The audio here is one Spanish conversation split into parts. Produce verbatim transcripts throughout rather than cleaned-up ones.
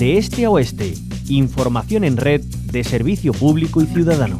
de este a oeste. Información en red de Servicio Público y Ciudadano.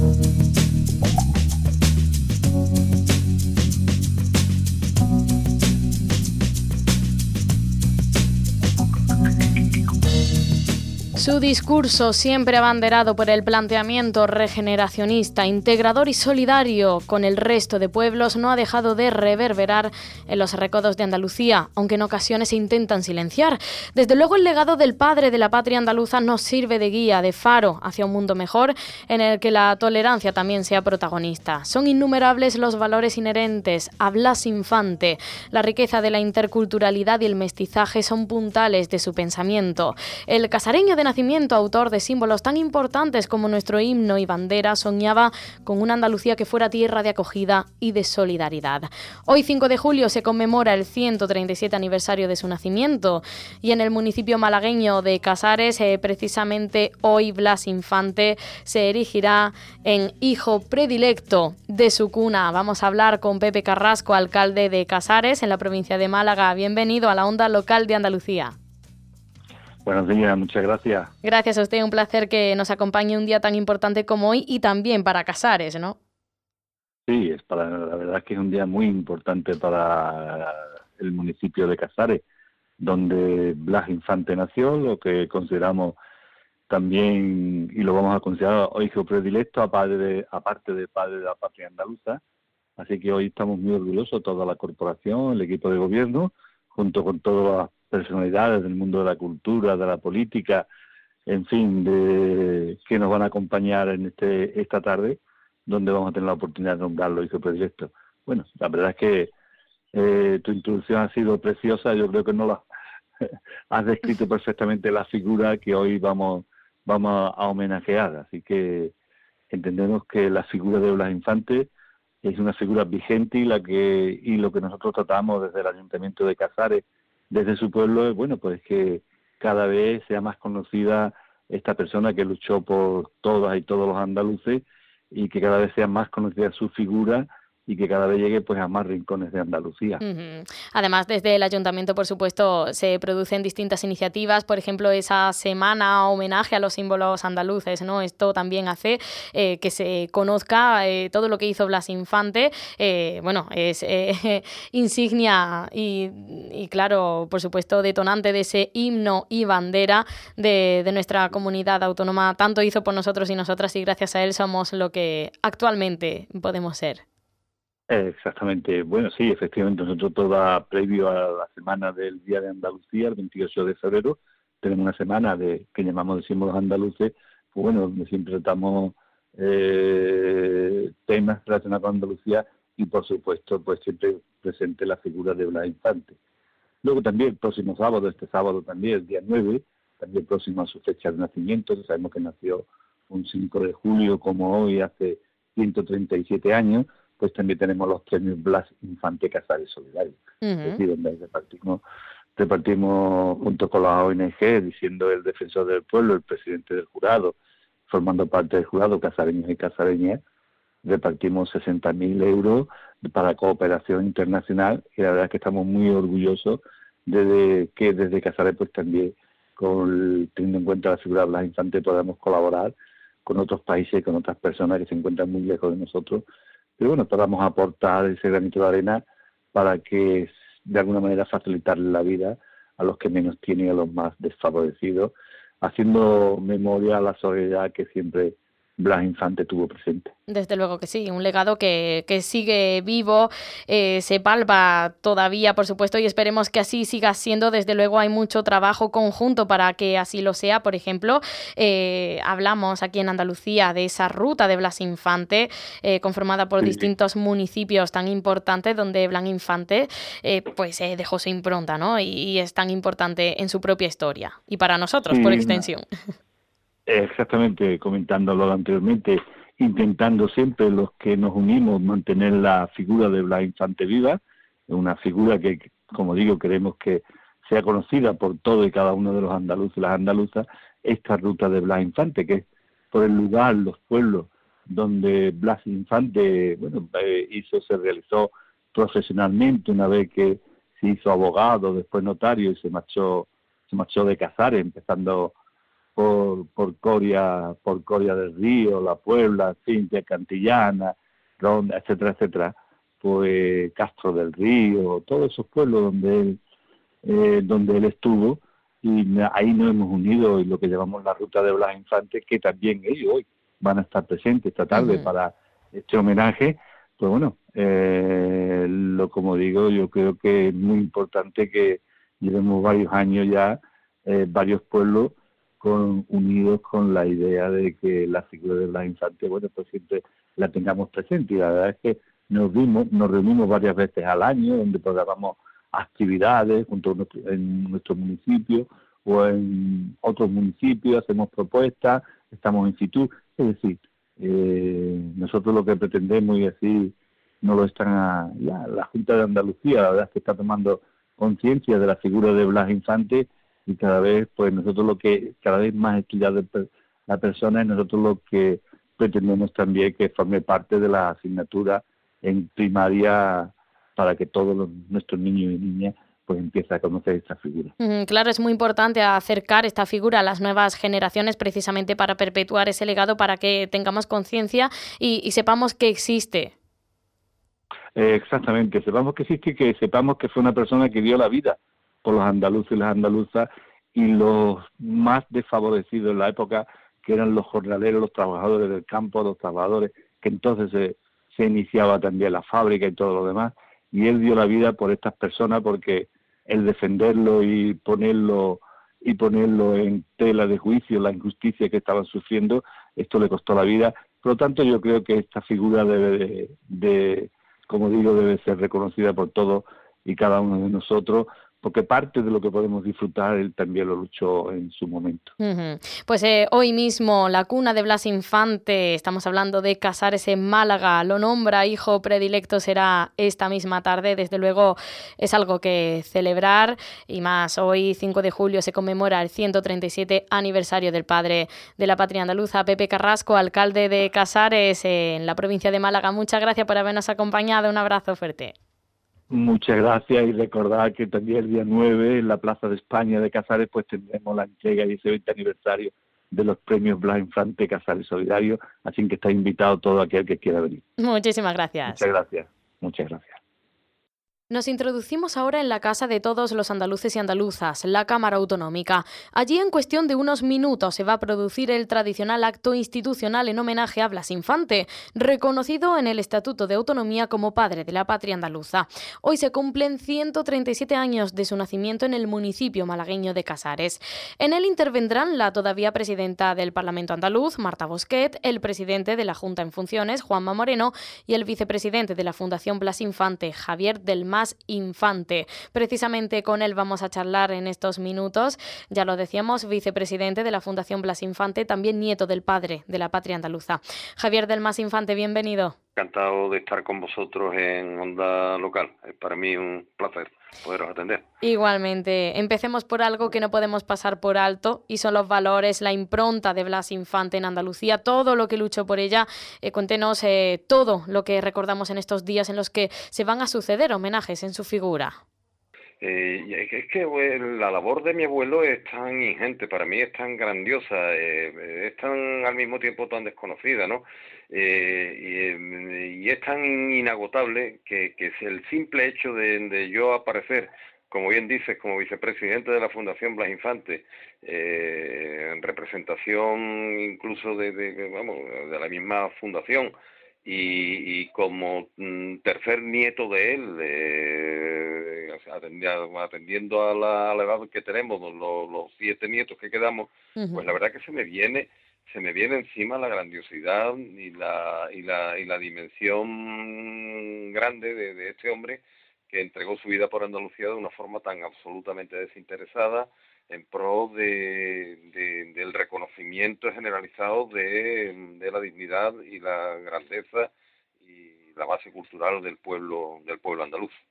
Su discurso, siempre abanderado por el planteamiento regeneracionista, integrador y solidario con el resto de pueblos, no ha dejado de reverberar en los recodos de Andalucía, aunque en ocasiones se intentan silenciar. Desde luego, el legado del padre de la patria andaluza nos sirve de guía, de faro hacia un mundo mejor, en el que la tolerancia también sea protagonista. Son innumerables los valores inherentes a Blas Infante. La riqueza de la interculturalidad y el mestizaje son puntales de su pensamiento. El casareño de nacimiento, autor de símbolos tan importantes como nuestro himno y bandera, soñaba con una Andalucía que fuera tierra de acogida y de solidaridad. Hoy, cinco de julio, se conmemora el ciento treinta y siete aniversario de su nacimiento y en el municipio malagueño de Casares, eh, precisamente hoy, Blas Infante se erigirá en hijo predilecto de su cuna. Vamos a hablar con Pepe Carrasco, alcalde de Casares, en la provincia de Málaga. Bienvenido a la Onda Local de Andalucía. Buenos días, muchas gracias. Gracias a usted, un placer que nos acompañe un día tan importante como hoy y también para Casares, ¿no? Sí, es para, la verdad es que es un día muy importante para el municipio de Casares, donde Blas Infante nació, lo que consideramos también, y lo vamos a considerar hoy hijo predilecto, aparte de, aparte de padre de la patria andaluza. Así que hoy estamos muy orgullosos, toda la corporación, el equipo de gobierno, junto con todas las personalidades del mundo de la cultura, de la política, en fin, de que nos van a acompañar en este esta tarde, donde vamos a tener la oportunidad de nombrarlo hijo predilecto. Bueno, la verdad es que eh, tu introducción ha sido preciosa, yo creo que no la has descrito perfectamente la figura que hoy vamos vamos a homenajear, así que entendemos que la figura de Blas Infante es una figura vigente y la que y lo que nosotros tratamos desde el Ayuntamiento de Casares, desde su pueblo, es bueno, pues que cada vez sea más conocida esta persona que luchó por todas y todos los andaluces y que cada vez sea más conocida su figura y que cada vez llegue pues a más rincones de Andalucía. Uh-huh. Además, desde el Ayuntamiento, por supuesto, se producen distintas iniciativas, por ejemplo, esa semana homenaje a los símbolos andaluces, ¿no? Esto también hace eh, que se conozca eh, todo lo que hizo Blas Infante. Eh, bueno, es eh, insignia y, y, claro, por supuesto, detonante de ese himno y bandera de, de nuestra comunidad autónoma. Tanto hizo por nosotros y nosotras y gracias a él somos lo que actualmente podemos ser. Exactamente. Bueno, sí, efectivamente, nosotros toda previo a la semana del Día de Andalucía, el veintiocho de febrero, tenemos una semana de que llamamos de símbolos andaluces, pues bueno, donde siempre tratamos eh, temas relacionados con Andalucía y, por supuesto, pues siempre presente la figura de Blas Infante. Luego también el próximo sábado, este sábado también, el día nueve, también próximo a su fecha de nacimiento, sabemos que nació un cinco de julio, como hoy, hace ciento treinta y siete años, pues también tenemos los premios Blas Infante Casares Solidario, uh-huh. Es decir, donde repartimos, repartimos junto con las O N G, diciendo el defensor del pueblo, el presidente del jurado, formando parte del jurado, casareños y casareñas, repartimos sesenta mil euros para cooperación internacional y la verdad es que estamos muy orgullosos de, de que desde Casares pues también, con, teniendo en cuenta la figura de Blas Infante, podamos colaborar con otros países y con otras personas que se encuentran muy lejos de nosotros. Pero bueno, tratamos de aportar ese granito de arena para que de alguna manera facilitarle la vida a los que menos tienen y a los más desfavorecidos, haciendo memoria a la solidaridad que siempre Blas Infante tuvo presente. Desde luego que sí, un legado que, que sigue vivo, eh, se palpa todavía, por supuesto, y esperemos que así siga siendo. Desde luego hay mucho trabajo conjunto para que así lo sea. Por ejemplo, eh, hablamos aquí en Andalucía de esa ruta de Blas Infante, eh, conformada por sí, distintos sí. municipios tan importantes, donde Blas Infante eh, pues eh, dejó su impronta, ¿no? Y, y es tan importante en su propia historia, y para nosotros, sí, por extensión. Exactamente, comentándolo anteriormente, intentando siempre los que nos unimos mantener la figura de Blas Infante viva, una figura que, como digo, queremos que sea conocida por todo y cada uno de los andaluces y las andaluzas, esta ruta de Blas Infante, que es por el lugar, los pueblos donde Blas Infante, bueno, eh, hizo, se realizó profesionalmente una vez que se hizo abogado, después notario y se marchó, se marchó de Casares, empezando por, por Coria, por Coria del Río, La Puebla, Cintia, Cantillana, Ronda, etcétera, etcétera, pues Castro del Río, todos esos pueblos donde él, eh, donde él estuvo, y ahí nos hemos unido en lo que llamamos la ruta de Blas Infante, que también ellos hoy van a estar presentes esta tarde uh-huh. para este homenaje. Pues bueno, eh, lo como digo, yo creo que es muy importante que llevemos varios años ya, eh, varios pueblos con, unidos con la idea de que la figura de Blas Infante, bueno, pues siempre la tengamos presente. Y la verdad es que nos vimos, nos reunimos varias veces al año, donde programamos actividades junto a nuestro, en nuestro municipio o en otros municipios, hacemos propuestas, estamos en situ, es decir, eh, nosotros lo que pretendemos, y así no lo están a, la, la Junta de Andalucía, la verdad es que está tomando conciencia de la figura de Blas Infante, y cada vez, pues nosotros lo que, cada vez más estudiada la persona, y nosotros lo que pretendemos también que forme parte de la asignatura en primaria para que todos los, nuestros niños y niñas pues empiecen a conocer esta figura. Mm, claro, es muy importante acercar esta figura a las nuevas generaciones precisamente para perpetuar ese legado, para que tengamos conciencia y, y sepamos que existe. Eh, exactamente, sepamos que existe y que sepamos que fue una persona que dio la vida por los andaluces y las andaluzas y los más desfavorecidos en la época, que eran los jornaleros, los trabajadores del campo, los trabajadores, que entonces se, se iniciaba también la fábrica y todo lo demás, y él dio la vida por estas personas, porque el defenderlo y ponerlo y ponerlo en tela de juicio, la injusticia que estaban sufriendo, esto le costó la vida. Por lo tanto, yo creo que esta figura debe de, de como digo, debe ser reconocida por todos y cada uno de nosotros, porque parte de lo que podemos disfrutar, él también lo luchó en su momento. Uh-huh. Pues eh, hoy mismo la cuna de Blas Infante, estamos hablando de Casares en Málaga, lo nombra hijo predilecto, será esta misma tarde. Desde luego es algo que celebrar, y más hoy cinco de julio se conmemora el ciento treinta y siete aniversario del padre de la patria andaluza. Pepe Carrasco, alcalde de Casares eh, en la provincia de Málaga, muchas gracias por habernos acompañado, un abrazo fuerte. Muchas gracias, y recordar que también el día nueve en la Plaza de España de Casares pues tendremos la entrega y ese veinte aniversario de los premios Blas Infante Casares Solidario, así que está invitado todo aquel que quiera venir. Muchísimas gracias. Muchas gracias, muchas gracias. Nos introducimos ahora en la casa de todos los andaluces y andaluzas, la Cámara Autonómica. Allí, en cuestión de unos minutos, se va a producir el tradicional acto institucional en homenaje a Blas Infante, reconocido en el Estatuto de Autonomía como padre de la patria andaluza. Hoy se cumplen ciento treinta y siete años de su nacimiento en el municipio malagueño de Casares. En él intervendrán la todavía presidenta del Parlamento andaluz, Marta Bosquet, el presidente de la Junta en funciones, Juanma Moreno, y el vicepresidente de la Fundación Blas Infante, Javier del Mas Infante. Precisamente con él vamos a charlar en estos minutos. Ya lo decíamos, vicepresidente de la Fundación Blas Infante, también nieto del padre de la patria andaluza. Javier del Mas Infante, bienvenido. Encantado de estar con vosotros en Onda Local. Es para mí un placer poderos atender. Igualmente. Empecemos por algo que no podemos pasar por alto, y son los valores, la impronta de Blas Infante en Andalucía, todo lo que luchó por ella. Eh, cuéntenos eh, todo lo que recordamos en estos días en los que se van a suceder homenajes en su figura. Eh, es que bueno, la labor de mi abuelo es tan ingente, para mí es tan grandiosa, eh, es tan al mismo tiempo tan desconocida, ¿no? Eh, y, y es tan inagotable que, que es el simple hecho de, de yo aparecer, como bien dices, como vicepresidente de la Fundación Blas Infante, eh, en representación incluso de, de, de, vamos, de la misma fundación, y, y como mm, tercer nieto de él, eh, atendiendo, atendiendo a, la, a la edad que tenemos, los, los siete nietos que quedamos, uh-huh. Pues la verdad que se me viene se me viene encima la grandiosidad y la y la y la dimensión grande de, de este hombre, que entregó su vida por Andalucía de una forma tan absolutamente desinteresada, en pro de, de, del reconocimiento generalizado de, de la dignidad y la grandeza y la base cultural del pueblo del pueblo andaluz.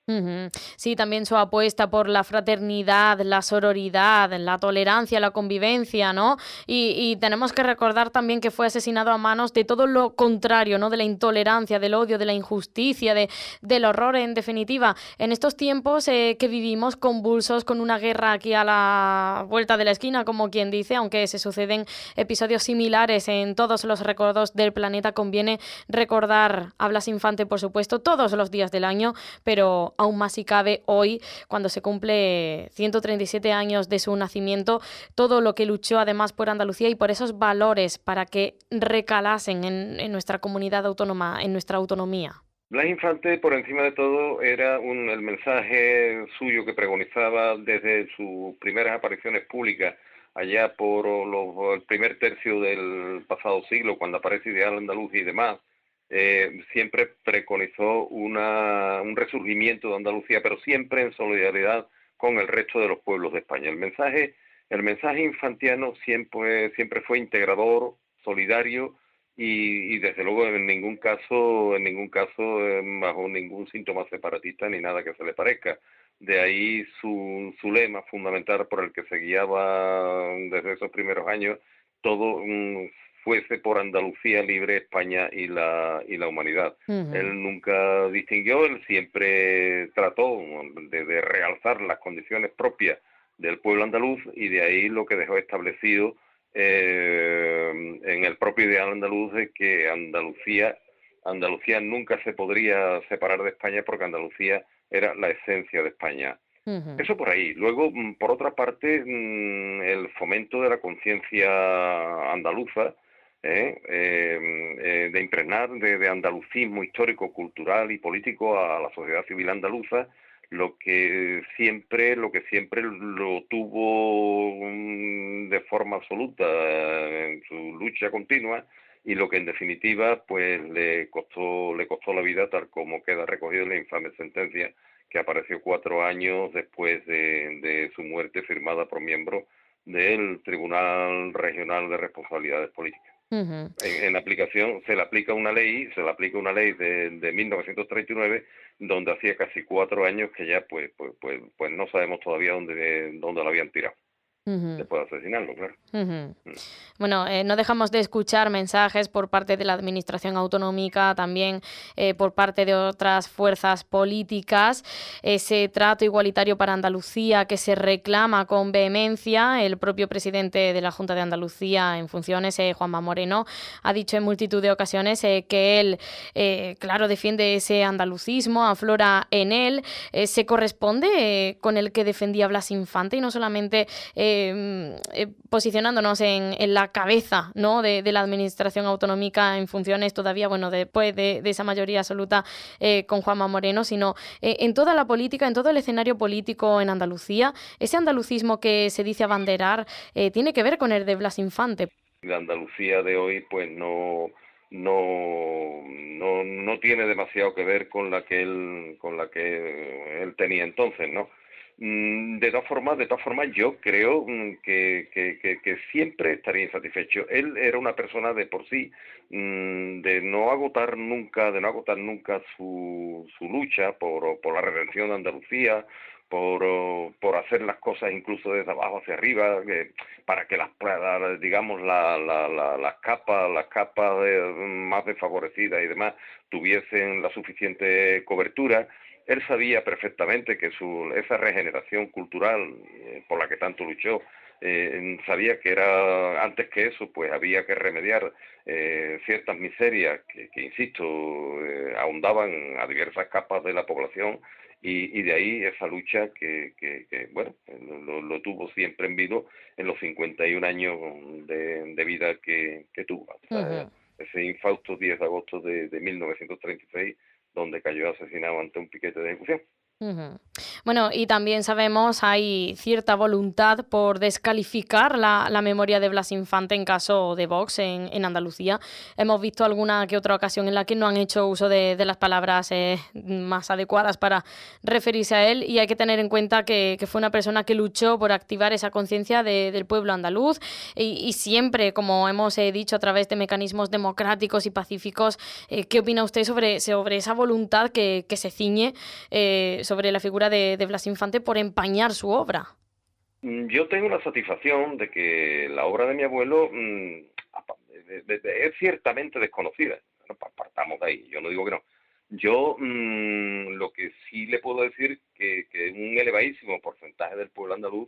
Sí, también su apuesta por la fraternidad, la sororidad, la tolerancia, la convivencia, ¿no? Y, y tenemos que recordar también que fue asesinado a manos de todo lo contrario, ¿no? De la intolerancia, del odio, de la injusticia, de, del horror, en definitiva. En estos tiempos eh, que vivimos convulsos, con una guerra aquí a la vuelta de la esquina, como quien dice, aunque se suceden episodios similares en todos los recuerdos del planeta, conviene recordar a Blas Infante, por supuesto, todos los días del año, pero aún más si cabe hoy, cuando se cumple ciento treinta y siete años de su nacimiento, todo lo que luchó además por Andalucía y por esos valores para que recalasen en, en nuestra comunidad autónoma, en nuestra autonomía. Blas Infante, por encima de todo, era un, el mensaje suyo que pregonizaba desde sus primeras apariciones públicas, allá por los, el primer tercio del pasado siglo, cuando aparece Ideal Andaluz y demás. Eh, siempre preconizó una, un resurgimiento de Andalucía, pero siempre en solidaridad con el resto de los pueblos de España. El mensaje, el mensaje infantiano siempre, siempre fue integrador, solidario y, y desde luego en ningún caso, en ningún caso eh, bajo ningún síntoma separatista ni nada que se le parezca. De ahí su, su lema fundamental por el que se guiaba desde esos primeros años, todo un fuese por Andalucía libre, España y la y la humanidad. Uh-huh. Él nunca distinguió, él siempre trató de, de realzar las condiciones propias del pueblo andaluz y de ahí lo que dejó establecido eh, en el propio ideal andaluz de que Andalucía, Andalucía nunca se podría separar de España porque Andalucía era la esencia de España. Uh-huh. Eso por ahí. Luego, por otra parte, el fomento de la conciencia andaluza, Eh, eh, eh, de impregnar de, de andalucismo histórico, cultural y político a la sociedad civil andaluza, lo que siempre, lo que siempre lo tuvo um, de forma absoluta eh, en su lucha continua y lo que en definitiva pues le costó, le costó la vida, tal como queda recogido en la infame sentencia que apareció cuatro años después de, de su muerte, firmada por miembros del Tribunal Regional de Responsabilidades Políticas. Uh-huh. En, en aplicación, se le aplica una ley, se le aplica una ley de, de mil novecientos treinta y nueve, donde hacía casi cuatro años que ya pues pues pues, pues no sabemos todavía dónde, dónde lo habían tirado. Uh-huh. Después de asesinarlo, claro. Uh-huh. Uh-huh. Bueno, eh, no dejamos de escuchar mensajes por parte de la Administración Autonómica, también eh, por parte de otras fuerzas políticas, ese trato igualitario para Andalucía que se reclama con vehemencia. El propio presidente de la Junta de Andalucía en funciones, eh, Juanma Moreno, ha dicho en multitud de ocasiones eh, que él, eh, claro, defiende ese andalucismo, aflora en él, eh, se corresponde eh, con el que defendía Blas Infante y no solamente eh, Eh, posicionándonos en, en la cabeza, ¿no?, de, de la Administración Autonómica en funciones todavía, bueno, después de, de esa mayoría absoluta eh, con Juanma Moreno, sino eh, en toda la política, en todo el escenario político en Andalucía. Ese andalucismo que se dice abanderar eh, tiene que ver con el de Blas Infante. La Andalucía de hoy pues no no no no tiene demasiado que ver con la que él con la que él tenía entonces, ¿no? De todas formas, de todas formas, yo creo que, que, que, que siempre estaría insatisfecho. Él era una persona de por sí, de no agotar nunca, de no agotar nunca su, su lucha por, por la redención de Andalucía, por, por hacer las cosas incluso desde abajo hacia arriba, eh, para que las, digamos, la, la, la, las capas, las capas de, más desfavorecidas y demás tuviesen la suficiente cobertura. Él sabía perfectamente que su, esa regeneración cultural eh, por la que tanto luchó, eh, sabía que era, antes que eso, pues había que remediar eh, ciertas miserias que, que insisto, eh, ahondaban a diversas capas de la población y, y de ahí esa lucha que, que, que bueno, lo, lo tuvo siempre en vivo en los cincuenta y un años de, de vida que, que tuvo. Hasta uh-huh. ese infausto diez de agosto de, de mil novecientos treinta y seis, donde cayó asesinado ante un piquete de ejecución. Uh-huh. Bueno, y también sabemos hay cierta voluntad por descalificar la, la memoria de Blas Infante en caso de Vox en, en Andalucía. Hemos visto alguna que otra ocasión en la que no han hecho uso de, de las palabras eh, más adecuadas para referirse a él, y hay que tener en cuenta que, que fue una persona que luchó por activar esa conciencia de, del pueblo andaluz y, y siempre, como hemos eh, dicho, a través de mecanismos democráticos y pacíficos. Eh, ¿Qué opina usted sobre, sobre esa voluntad que, que se ciñe eh, sobre la figura de, de Blas Infante por empañar su obra. Yo tengo la satisfacción de que la obra de mi abuelo mmm, es ciertamente desconocida. Bueno, partamos de ahí, yo no digo que no. Yo mmm, lo que sí le puedo decir que, que un elevadísimo porcentaje del pueblo andaluz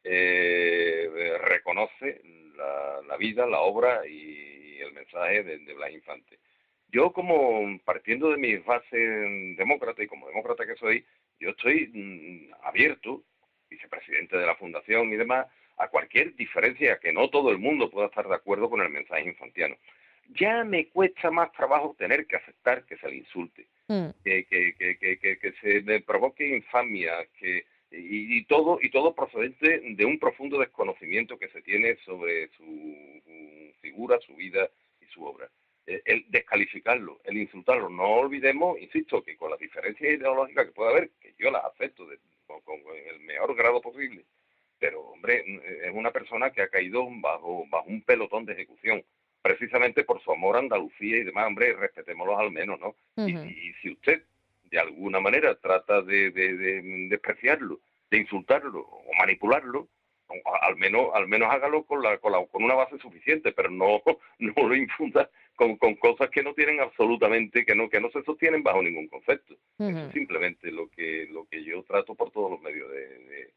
eh, reconoce la, la vida, la obra y el mensaje de, de Blas Infante. Yo, como partiendo de mis bases demócratas y como demócrata que soy, yo estoy mmm, abierto, vicepresidente de la Fundación y demás, a cualquier diferencia, que no todo el mundo pueda estar de acuerdo con el mensaje infantiano. Ya me cuesta más trabajo tener que aceptar que se le insulte, mm. que, que, que, que, que, que se le provoque infamia, que y, y todo y todo procedente de un profundo desconocimiento que se tiene sobre su, su figura, su vida y su obra. El, el descalificarlo, el insultarlo. No olvidemos, insisto, que con las diferencias ideológicas que pueda haber, que yo las acepto de, con, con el mejor grado posible, pero, hombre, es una persona que ha caído bajo, bajo un pelotón de ejecución, precisamente por su amor a Andalucía y demás. Hombre, respetémoslos al menos, ¿no? Uh-huh. Y, y si usted, de alguna manera, trata de, de, de despreciarlo, de insultarlo o manipularlo, al menos al menos hágalo con, la, con, la, con una base suficiente, pero no, no lo infunda con, con cosas que no tienen absolutamente, que no que no se sostienen bajo ningún concepto. Uh-huh. Eso es simplemente lo que, lo que yo trato por todos los medios de... de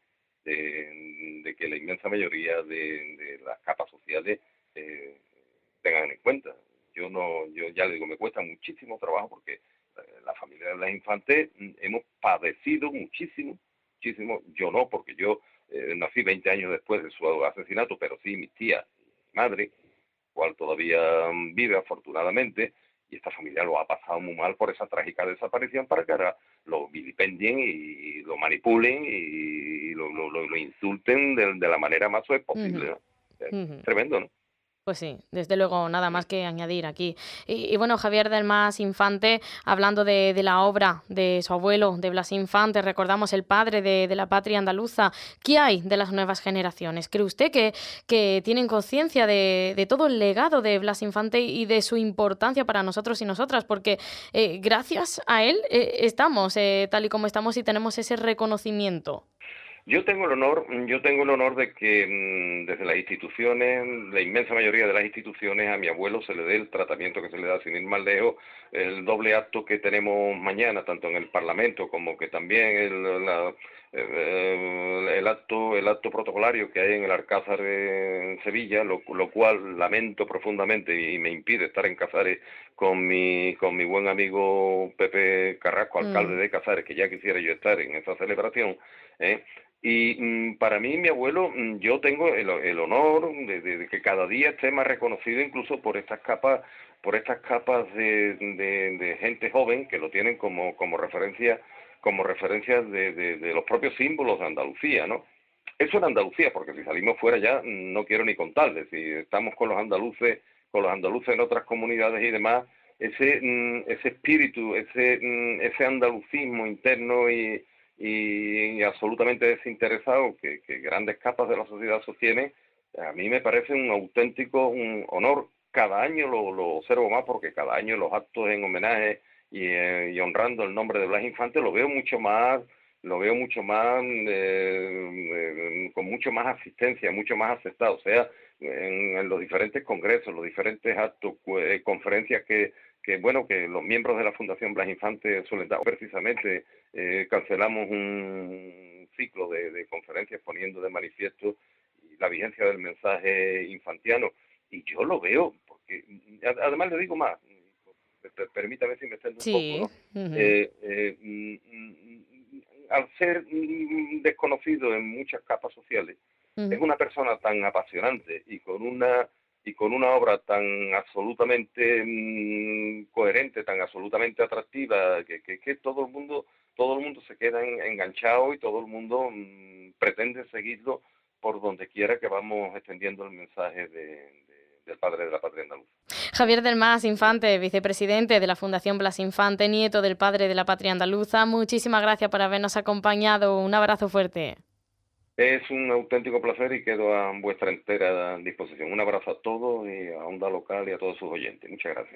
De, de que la inmensa mayoría de, de las capas sociales eh, tengan en cuenta. Yo no, yo ya le digo, me cuesta muchísimo trabajo porque eh, la familia de Blas Infante hemos padecido muchísimo, muchísimo. Yo no, porque yo eh, nací veinte años después de su asesinato, pero sí mis tías y mi madre, cual todavía vive afortunadamente, y esta familia lo ha pasado muy mal por esa trágica desaparición, para que ahora lo vilipendien y lo manipulen y lo, lo, lo insulten de, de la manera más suave posible, ¿no? Es uh-huh. Tremendo, ¿no? Pues sí, desde luego, nada más que añadir aquí. Y, y bueno, Javier del Mas Infante, hablando de, de la obra de su abuelo, de Blas Infante, recordamos el padre de, de la patria andaluza. ¿Qué hay de las nuevas generaciones? ¿Cree usted que, que tienen conciencia de, de todo el legado de Blas Infante y de su importancia para nosotros y nosotras? Porque eh, gracias a él eh, estamos eh, tal y como estamos y tenemos ese reconocimiento. Yo tengo el honor, yo tengo el honor de que mmm, desde las instituciones, la inmensa mayoría de las instituciones, a mi abuelo se le dé el tratamiento que se le da, sin ir más lejos, el doble acto que tenemos mañana, tanto en el Parlamento como que también el, la, el, el acto el acto protocolario que hay en el Alcázar de Sevilla, lo, lo cual lamento profundamente y me impide estar en Casares con mi con mi buen amigo Pepe Carrasco, alcalde mm. de Casares, que ya quisiera yo estar en esa celebración, ¿eh? Y mmm, para mí, mi abuelo, mmm, yo tengo el, el honor de, de, de que cada día esté más reconocido, incluso por estas capas, por estas capas de, de, de gente joven que lo tienen como, como referencia, como referencia de, de, de los propios símbolos de Andalucía, ¿no? Eso en Andalucía, porque si salimos fuera ya no quiero ni contarles. Si estamos con los andaluces, con los andaluces en otras comunidades y demás, ese mmm, ese espíritu, ese mmm, ese andalucismo interno y y absolutamente desinteresado que, que grandes capas de la sociedad sostienen, a mí me parece un auténtico un honor. Cada año lo, lo observo más, porque cada año los actos en homenaje y, eh, y honrando el nombre de Blas Infante lo veo mucho más, lo veo mucho más, eh, eh, con mucho más asistencia, mucho más aceptado, o sea, en, en los diferentes congresos, los diferentes actos, eh, conferencias que que bueno, que los miembros de la Fundación Blas Infante suelen dar. Precisamente eh, cancelamos un ciclo de, de conferencias poniendo de manifiesto la vigencia del mensaje infantiano, y yo lo veo, porque además le digo más, permítame si me extiendo un sí. poco, ¿no? Uh-huh. eh, eh, al ser desconocido en muchas capas sociales, uh-huh. es una persona tan apasionante y con una y con una obra tan absolutamente mmm, coherente, tan absolutamente atractiva, que, que, que todo el mundo todo el mundo se queda en, enganchado y todo el mundo mmm, pretende seguirlo por donde quiera que vamos extendiendo el mensaje de, de, del padre de la patria andaluza. Javier del Mas Infante, vicepresidente de la Fundación Blas Infante, nieto del padre de la patria andaluza, muchísimas gracias por habernos acompañado. Un abrazo fuerte. Es un auténtico placer y quedo a vuestra entera disposición. Un abrazo a todos y a Onda Local y a todos sus oyentes. Muchas gracias.